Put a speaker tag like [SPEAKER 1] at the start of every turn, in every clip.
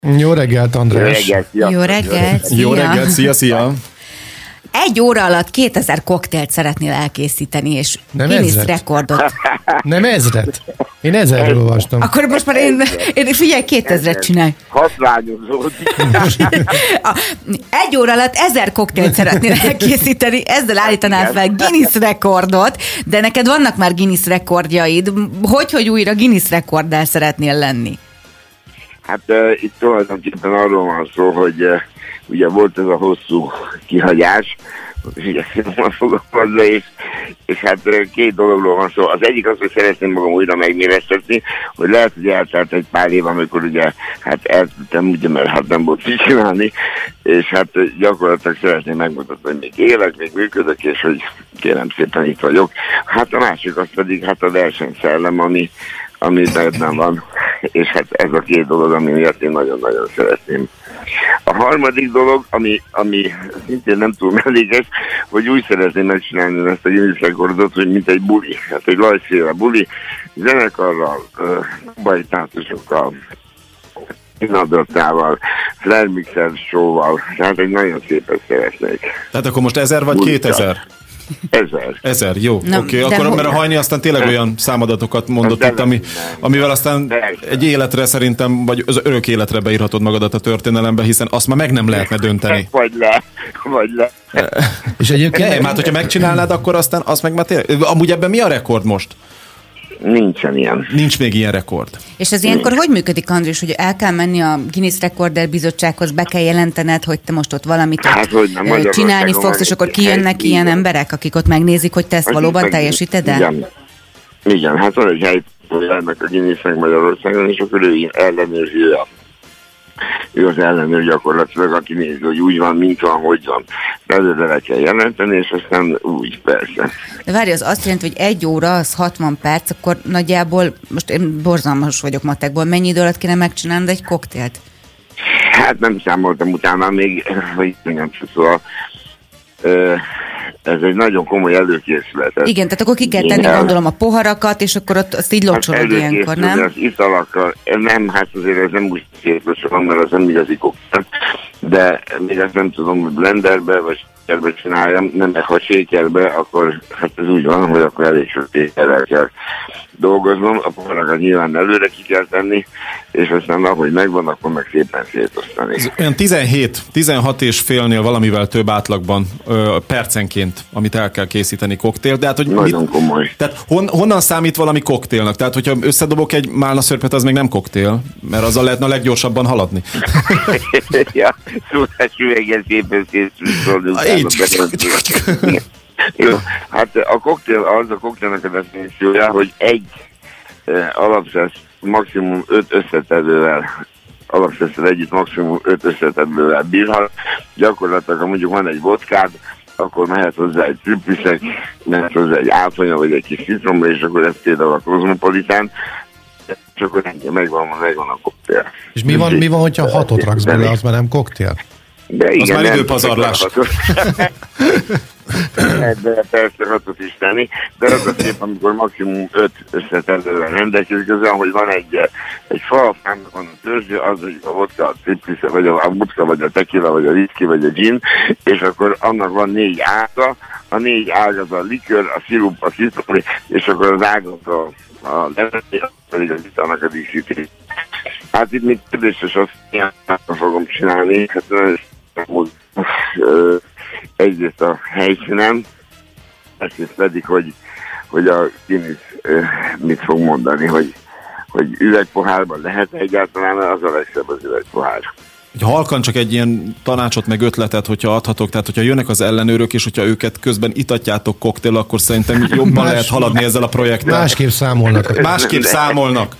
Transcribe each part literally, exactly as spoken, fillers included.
[SPEAKER 1] Jó reggelt, András.
[SPEAKER 2] Jó reggelt, szia.
[SPEAKER 3] Jó reggelt, szia.
[SPEAKER 4] Jó reggelt, szia, szia.
[SPEAKER 3] Egy óra alatt kétezer koktélt szeretnél elkészíteni, és
[SPEAKER 1] Nem
[SPEAKER 3] Guinness
[SPEAKER 1] ezret.
[SPEAKER 3] rekordot.
[SPEAKER 1] Nem ezret. Én ezerről olvastam.
[SPEAKER 3] Akkor most már én, én figyelj, kétezret csinálj.
[SPEAKER 2] Hatványozódik.
[SPEAKER 3] Egy óra alatt ezer koktélt szeretnél elkészíteni, ezzel állítanál fel Guinness rekordot, de neked vannak már Guinness rekordjaid. Hogy, hogy újra Guinness rekorddal szeretnél lenni?
[SPEAKER 2] Hát uh, itt tulajdonképpen arról van szó, hogy uh, ugye volt ez a hosszú kihagyás, igyekszem fogalmazva, és, és hát uh, két dologról van szó. Az egyik az, hogy szeretném magam újra megmérettetni, hogy lehet, hogy eltelt egy pár év, amikor ugye hát eltültem, ugye, mert hát nem volt mit csinálni, és hát uh, gyakorlatilag szeretném megmutatni, hogy még élek, még működök, és hogy kérem szépen itt vagyok. Hát a másik az pedig hát a versenyszellem, ami ami bennem van, és hát ez a két dolog, ami miatt én nagyon-nagyon szeretném. A harmadik dolog, ami, ami szintén nem túl mellékes, hogy úgy szeretném megcsinálni ezt a Guinness rekordot, hogy mint egy buli, hát egy lajszéle buli, zenekarral, bajtátosokkal, Inadottával, Flair Mixer show-val, tehát egy nagyon szépet szeretnék.
[SPEAKER 4] Tehát akkor most ezer vagy
[SPEAKER 2] Bulika.
[SPEAKER 4] kétezer?
[SPEAKER 2] Ezer.
[SPEAKER 4] Ezer, jó. Oké, okay.
[SPEAKER 3] de
[SPEAKER 4] Akkor
[SPEAKER 3] ho-
[SPEAKER 4] mert a Hajni aztán tényleg olyan számadatokat mondott itt, ami, amivel aztán egy életre szerintem, vagy az örök életre beírhatod magadat a történelembe, hiszen azt már meg nem lehetne dönteni.
[SPEAKER 2] Vagy le, vagy le.
[SPEAKER 1] És egyébként...
[SPEAKER 4] Nem, hát hogyha megcsinálnád, akkor aztán az meg már tényleg... Amúgy ebben mi a rekord most?
[SPEAKER 2] Nincsen ilyen.
[SPEAKER 4] Nincs még ilyen rekord.
[SPEAKER 3] És az ilyenkor hogy működik, András, hogy el kell menni a Guinness Rekorder bizottsághoz, be kell jelentened, hogy te most ott valamit
[SPEAKER 2] Hát,
[SPEAKER 3] ott
[SPEAKER 2] hogy nem,
[SPEAKER 3] ö,
[SPEAKER 2] Magyarországon
[SPEAKER 3] csinálni fogsz,
[SPEAKER 2] van
[SPEAKER 3] és
[SPEAKER 2] egy
[SPEAKER 3] akkor kijönnek
[SPEAKER 2] hely,
[SPEAKER 3] ilyen
[SPEAKER 2] igen.
[SPEAKER 3] emberek, akik ott megnézik, hogy te ezt
[SPEAKER 2] Az
[SPEAKER 3] valóban
[SPEAKER 2] meg-
[SPEAKER 3] teljesíted el?
[SPEAKER 2] Igen. Igen, hát van egy hely, hogy ennek a Guinnessnek Magyarországon, és akkor ő ellenőrzi a ő az ellenőr gyakorlatilag, aki nézi, hogy úgy van, mint van, hogy van. De előre le kell jelenteni, és aztán úgy, persze.
[SPEAKER 3] De várj, az azt jelenti, hogy egy óra, az hatvan perc, akkor nagyjából, most én borzalmas vagyok matekból, mennyi idő alatt kéne megcsinálnod egy koktélt?
[SPEAKER 2] Hát nem számoltam utána még, hogy nem szóval ö, ez egy nagyon komoly előkészület.
[SPEAKER 3] Igen, tehát akkor ki kell tenni,
[SPEAKER 2] Igen.
[SPEAKER 3] gondolom, a poharakat, és akkor ott azt így locsolod ilyenkor, nem?
[SPEAKER 2] Az italakkal, nem, hát azért ez nem úgy szétlocsolom, mert az nem igazi koktél, de még ezt nem tudom, hogy blenderbe vagy shakerbe csináljam, nem, ha shakerbe, akkor hát ez úgy van, hogy akkor elég sok tételrel kell dolgoznom, a poharakat nyilván előre ki kell tenni, és aztán ahogy megvan, akkor meg szépen szétosztani.
[SPEAKER 4] Ez olyan tizenhét, tizenhat és félnél valamivel több átlagban ö, percenként, amit el kell készíteni koktél. De hát, hogy
[SPEAKER 2] Nagyon
[SPEAKER 4] mit,
[SPEAKER 2] komoly.
[SPEAKER 4] tehát hon, honnan számít valami koktélnak? Tehát, hogyha összedobok egy málnaszörpet, az még nem koktél, mert azzal lehetne a leggyorsabban haladni.
[SPEAKER 2] Ja, szólás üveget szépen szétszólni.
[SPEAKER 4] Így.
[SPEAKER 2] Jó, hát a koktél, az a koktélnak a definíciója, hogy egy eh, alapszesz maximum öt összetevővel, alapszesszel együtt maximum öt összetevővel bírhat. Gyakorlatilag, ha mondjuk van egy vodkád, akkor mehet hozzá egy trüppiszek, mehet hozzá egy áfonya, vagy egy kis citromba, és akkor ez például a kozmopolitán, és akkor ennyi, megvan, megvan a koktél.
[SPEAKER 1] És mi van, mi van, hogyha hatot raksz bele, az már nem koktél?
[SPEAKER 2] De igen,
[SPEAKER 4] már
[SPEAKER 2] nem
[SPEAKER 4] időpazarlás.
[SPEAKER 2] csak Lehet de persze hatot is tenni, de az a szép, amikor maximum öt összetevővel rendelkezik, az olyan, hogy van egy, egy falafámnak van a törzső, az, hogy a vodka, a trippisze, vagy a, a vodka, vagy a tequila, vagy a whisky, vagy a gin, és akkor annak van négy ága, a négy ág az a likőr, a szirup, a citrom, és akkor az ágak a, a leveté, pedig az italnak a díszítés. Hát itt még kérdéses azt, ilyen fogom csinálni, hát egyrészt a helyszínen, másrészt pedig, hogy, hogy a Guinness mit fog mondani, hogy, hogy üvegpohárban lehet egyáltalán, az a legszebb az üvegpohár.
[SPEAKER 4] Hogy halkan csak egy ilyen tanácsot meg ötletet, hogyha adhatok, tehát hogyha jönnek az ellenőrök, és hogyha őket közben itatjátok koktél, akkor szerintem jobban Más, lehet haladni ezzel a projekttel.
[SPEAKER 1] Másképp számolnak.
[SPEAKER 4] Másképp számolnak.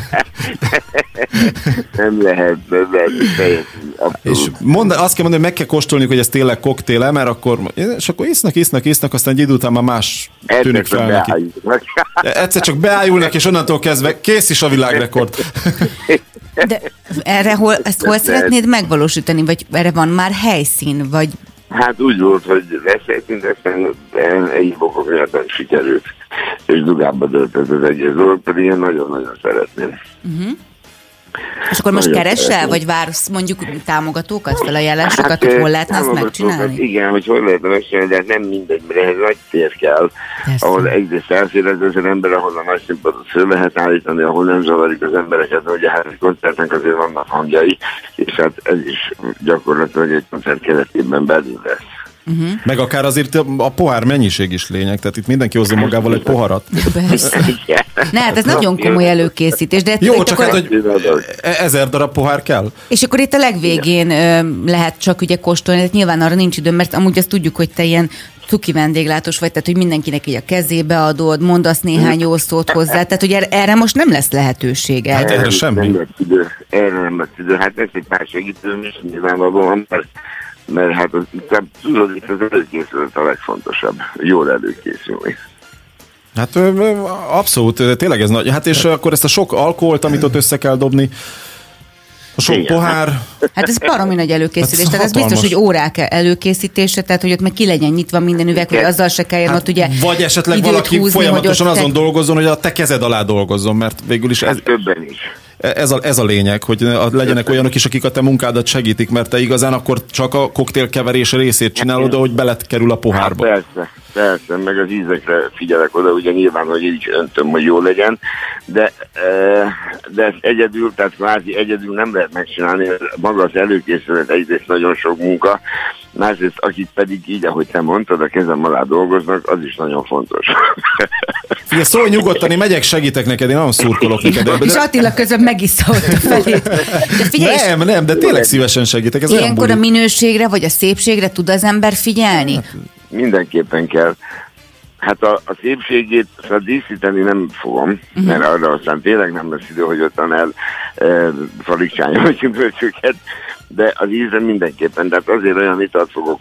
[SPEAKER 2] Nem lehet, nem lehet, teljesen
[SPEAKER 4] És mond, azt kell mondani, hogy meg kell kóstolni, hogy ez tényleg koktél, mert akkor, és akkor isznak, isznak, isznak, aztán egy idő után már más tűnik fel neki. Egyszer csak beájulnak, és onnantól kezdve kész is a világrekord.
[SPEAKER 3] De erre hol, ezt hol szeretnéd megvalósítani, vagy erre van már helyszín, vagy...
[SPEAKER 2] Hát úgy volt, hogy lesz egy aztán egyik okok miatt nem sikerült, és dugába dölt ez az egész dolog, pedig én nagyon-nagyon szeretném.
[SPEAKER 3] Uh-huh. És akkor most keresel, vagy vársz mondjuk támogatókat, felajánlásokat, hát, hogy hol lehetne ezt megcsinálni?
[SPEAKER 2] Igen, hogy hol lehetne megcsinálni, de nem mindegy, mert ehhez nagy tér kell, persze. Ahol egyrészt elférez az ember, ahol a nagy színpadot föl lehet állítani, ahol nem zavarik az embereket, hogy hát egy koncertnek azért vannak hangjai, és hát ez is gyakorlatilag egy koncert keretében belül lesz.
[SPEAKER 4] Uh-huh. Meg akár azért a pohár mennyiség is lényeg, tehát itt mindenki hozza magával egy poharat.
[SPEAKER 3] Ne, hát ez nagyon komoly előkészítés. De
[SPEAKER 4] jó, csak akkor... hát, hogy ezer darab pohár kell.
[SPEAKER 3] És akkor itt a legvégén ö, lehet csak ugye kóstolni, tehát nyilván arra nincs időm, mert amúgy azt tudjuk, hogy te ilyen cuki vendéglátós vagy, tehát hogy mindenkinek így a kezébe adod, mondasz néhány jó szót hozzá, tehát hogy erre most nem lesz lehetőség.
[SPEAKER 4] Hát erre semmi.
[SPEAKER 2] Nem lesz idő, erre nem lesz idő. Hát ez egy pár segítőm is nyilvánvalóan, mert mert hát az, tudod, itt az előkészület a legfontosabb. Jól előkészülni.
[SPEAKER 4] Hát abszolút, tényleg ez nagy. Hát és akkor ezt a sok alkoholt, amit ott össze kell dobni, a sok igen. pohár.
[SPEAKER 3] Hát ez baromi nagy előkészítés. Hát tehát ez biztos, hogy órák előkészítése, tehát hogy ott meg ki legyen nyitva minden üveg, hogy azzal se kelljen hát, ott ugye
[SPEAKER 4] vagy esetleg valaki húzni, folyamatosan azon te... dolgozzon, hogy a te kezed alá dolgozzon, mert végül is ez...
[SPEAKER 2] Hát többen is.
[SPEAKER 4] Ez a, ez a lényeg, hogy legyenek olyanok is, akik a te munkádat segítik, mert te igazán akkor csak a koktélkeverés részét csinálod, de hogy beletkerül a pohárba.
[SPEAKER 2] Hát persze, persze, meg az ízekre figyelek oda, ugye nyilván, hogy így öntöm, hogy jó legyen, de, de ezt egyedül, tehát kvázi egyedül nem lehet megcsinálni, maga az előkészület egyrészt nagyon sok munka, másrészt akik pedig így, ahogy te mondtad, a kezem alá dolgoznak, az is nagyon fontos.
[SPEAKER 4] Figyelj, szólj nyugodtan, én megyek, segítek neked, én nagyon szurkolok neked.
[SPEAKER 3] De... És Attila közben megiszta ott a felét. De figyelj,
[SPEAKER 4] nem, nem, de tényleg szívesen segítek. Ez
[SPEAKER 3] ilyenkor a minőségre, vagy a szépségre tud az ember figyelni?
[SPEAKER 2] Hát, mindenképpen kell. Hát a, a szépségét szóval díszíteni nem fogom, uh-huh. mert arra aztán tényleg nem lesz idő, hogy ottan el e, farigcsányom a gyümölcsöket, de az ízre mindenképpen, tehát azért olyan italt fogok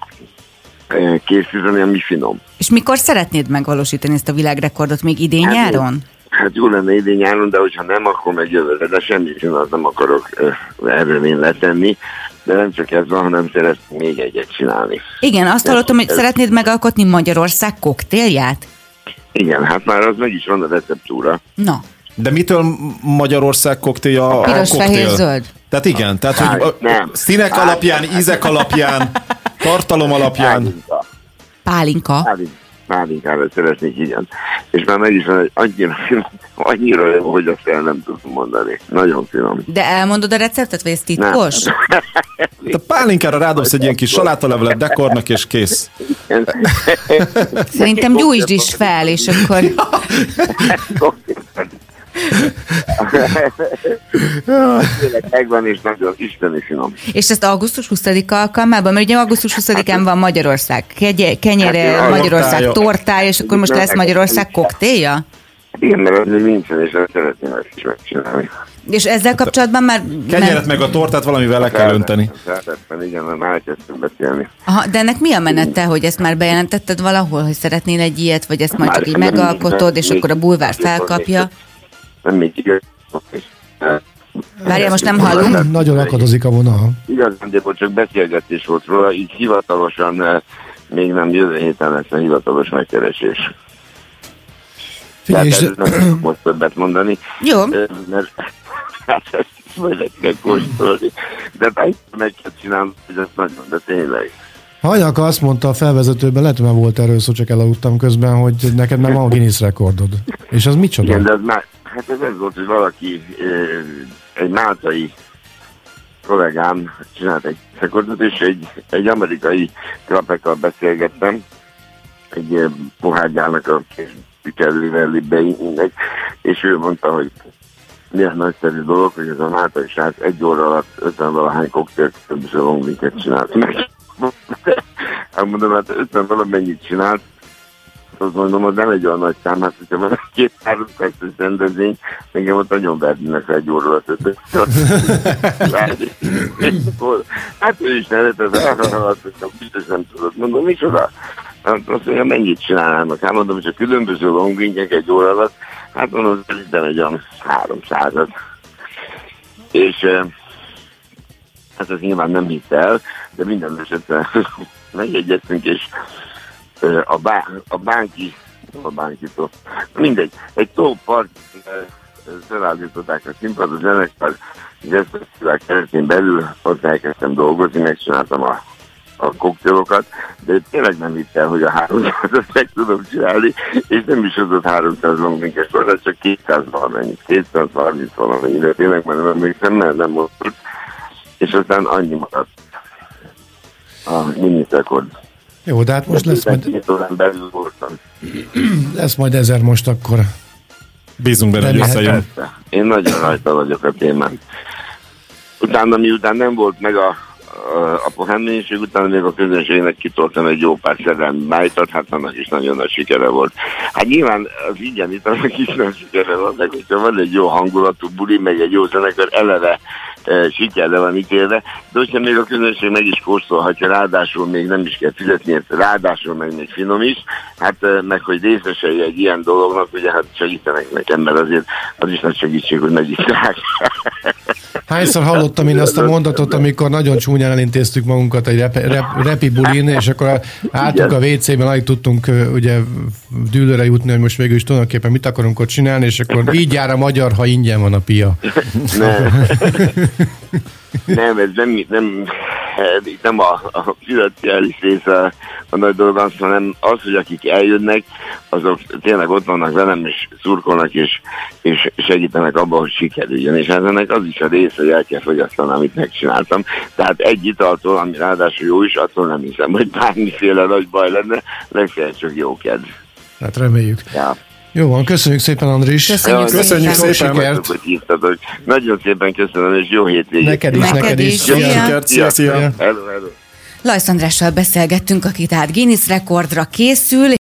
[SPEAKER 2] e, készíteni, ami finom. És
[SPEAKER 3] mikor szeretnéd megvalósítani ezt a világrekordot? Még idén hát, nyáron?
[SPEAKER 2] Hát jó lenne idén nyáron, de hogyha nem, akkor meg jövőre, de semmit csinálni nem akarok e, erről én letenni. De nem csak ez van, hanem szeretnék még egyet csinálni.
[SPEAKER 3] Igen, azt hallottam, hogy ez... szeretnéd megalkotni Magyarország koktélját?
[SPEAKER 2] Igen, hát már az meg is van a receptúra.
[SPEAKER 3] Na.
[SPEAKER 4] De mitől Magyarország koktélja a
[SPEAKER 3] piros,
[SPEAKER 4] koktél?
[SPEAKER 3] fehér, zöld?
[SPEAKER 4] Tehát igen, tehát hogy a nem. színek Pálinka. alapján, ízek alapján, tartalom alapján.
[SPEAKER 2] Pálinka.
[SPEAKER 3] Pálinka.
[SPEAKER 2] Pálinka. Pálinkára szeretnék, igen. És már meg is van, hogy annyira, annyira jó, hogy azt el nem tudom mondani. Nagyon finom.
[SPEAKER 3] De elmondod a receptet, vagy ez titkos?
[SPEAKER 4] A pálinkára rádobsz egy ilyen kis salátalevelet dekornak, és kész.
[SPEAKER 3] Szerintem gyújtsd is fel, és akkor...
[SPEAKER 2] Megvan, és nagyon isteni finom.
[SPEAKER 3] És ezt augusztus huszadika alkalmában, mert ugye augusztus huszadikán van Magyarország kegye, kenyere, hát, Magyarország tortája, és akkor most lesz Magyarország koktélja?
[SPEAKER 2] Igen, mert az még nincsen, és ezt szeretném ezt is megcsinálni.
[SPEAKER 3] És ezzel kapcsolatban már...
[SPEAKER 4] Kenyeret meg a tortát valamivel le kell önteni.
[SPEAKER 2] Szeretben, igen, már elkezdtem beszélni.
[SPEAKER 3] Aha, de ennek mi a menete, hogy ezt már bejelentetted valahol, hogy szeretnél egy ilyet, vagy ezt majd csak így megalkotod, és akkor a bulvár felkapja?
[SPEAKER 2] Nem még igaz.
[SPEAKER 3] Várjál, most nem hallunk?
[SPEAKER 1] Nagyon akadozik a vonal.
[SPEAKER 2] Igazán, csak beszélgetés volt róla, így hivatalosan még nem jövő héten lesz a hivatalos megkeresés.
[SPEAKER 1] Figyelj, és...
[SPEAKER 2] nem most többet mondani.
[SPEAKER 3] Jó.
[SPEAKER 2] Mert hát ezt majd meg kell kóstolni. De meg kell csinálni, hogy ezt nagyon, de tényleg.
[SPEAKER 1] Hajnalka azt mondta a felvezetőben, lehet, hogy már volt erről szó, csak elaludtam közben, hogy neked már van a Guinness rekordod. És az micsoda?
[SPEAKER 2] Igen, de ez már, hát ez ez volt, hogy valaki, egy máltai kollégám csinált egy rekordot, és egy, egy amerikai klapekkal beszélgettem, egy pohárgyának a pikerlével libbein, mindegy, és ő mondta, hogy milyen nagyszerű dolog, hogy ez a máltai srác egy óra alatt ötven valahány koktélt többször longdrinket csinált meg. Hát mondom, hát ötven valamennyit csinált, azt mondom, hogy nem egy olyan nagy szám, hát hogyha van két-három perces rendezvény, engem ott nagyon vernének egy óra alatt ötven. Hát ő is nevet, ez elhaladt, biztos nem tudod. Mondom, micsoda? Hát azt mondja, mennyit csinálnának? Hát mondom, hogy a különböző longdrinkek egy óra alatt, hát mondom, szerintem egy olyan háromszázat. És hát ez nyilván nem hitt el, de minden esetben megjegyeztünk, és a, bá, a bánki, a bánkitól, mindegy, egy tópart felállították a színpadot, zenekar, jazzfesztivál keretén belül, ott elkezdtem dolgozni, megcsináltam a, a koktélokat, de tényleg nem hitt el, hogy a háromszázat meg tudom csinálni, és nem is hozott háromszáz longdrinkes korát, csak kétszáz valamennyit, kétszázharminc valamennyit, de tényleg már nem emlékszem, mert nem volt, és aztán annyi maradt a Guinness rekord.
[SPEAKER 1] Jó, de hát most lesz majd...
[SPEAKER 2] Két órán belül voltam.
[SPEAKER 1] Lesz majd ezer most akkor.
[SPEAKER 4] Bízunk benne, hogy összejön.
[SPEAKER 2] Én nagyon rajta vagyok a témán. Utána, miután nem volt meg a, a, a pohármennyiségű, utána még a közönségnek kitoltam egy jó pár szerelmi májtat, hát annak is nagyon nagy sikere volt. Hát nyilván az ingyen itt annak is nagy sikere van, de hogyha van egy jó hangulatú buli, meg egy jó zenekar, eleve e, sikerre van ítélve, de hogyha még a közönség meg is kóstolhatja, ráadásul még nem is kell fizetni, ráadásul meg még finom is, hát e, meg hogy részesei egy ilyen dolognak, ugye hát segítenek nekem, mert azért az is nagy segítség, hogy megiszták.
[SPEAKER 1] Hányszor hallottam én azt a mondatot, amikor nagyon csúnyán elintéztük magunkat egy rep, rep, repi bulin, és akkor álltunk a vé cében, alig tudtunk ugye dűlőre jutni, hogy most végül is tulajdonképpen mit akarunk ott csinálni, és akkor így jár a magyar, ha ingyen van a pia.
[SPEAKER 2] Nem, nem ez nem, nem, nem a, a financiális része a nagy dolog, hanem az, hogy akik eljönnek, azok tényleg ott vannak velem, és szurkolnak, és, és segítenek abban, hogy sikerüljön. És ennek az is a része, hogy el kell fogyasztani, amit megcsináltam. Tehát egy italtól, ami ráadásul jó is, attól nem hiszem, hogy bármiféle nagy baj lenne, legfeljebb csak jó kedv.
[SPEAKER 1] Hát reméljük.
[SPEAKER 2] Ja.
[SPEAKER 1] Jó van, köszönjük szépen, Andris.
[SPEAKER 3] Köszönjük,
[SPEAKER 4] ja, köszönjük szépen.
[SPEAKER 3] szépen.
[SPEAKER 4] Sikert.
[SPEAKER 2] Hogy hívtatok. Nagyon szépen köszönöm, és jó hétvégét.
[SPEAKER 1] Neked is, neked,
[SPEAKER 3] neked
[SPEAKER 1] is.
[SPEAKER 3] is.
[SPEAKER 1] Szia.
[SPEAKER 3] Szia.
[SPEAKER 4] Sikert, szia, szia.
[SPEAKER 2] Hello, hello.
[SPEAKER 3] Lajsz Andrással beszélgettünk, aki tehát Guinness rekordra készül,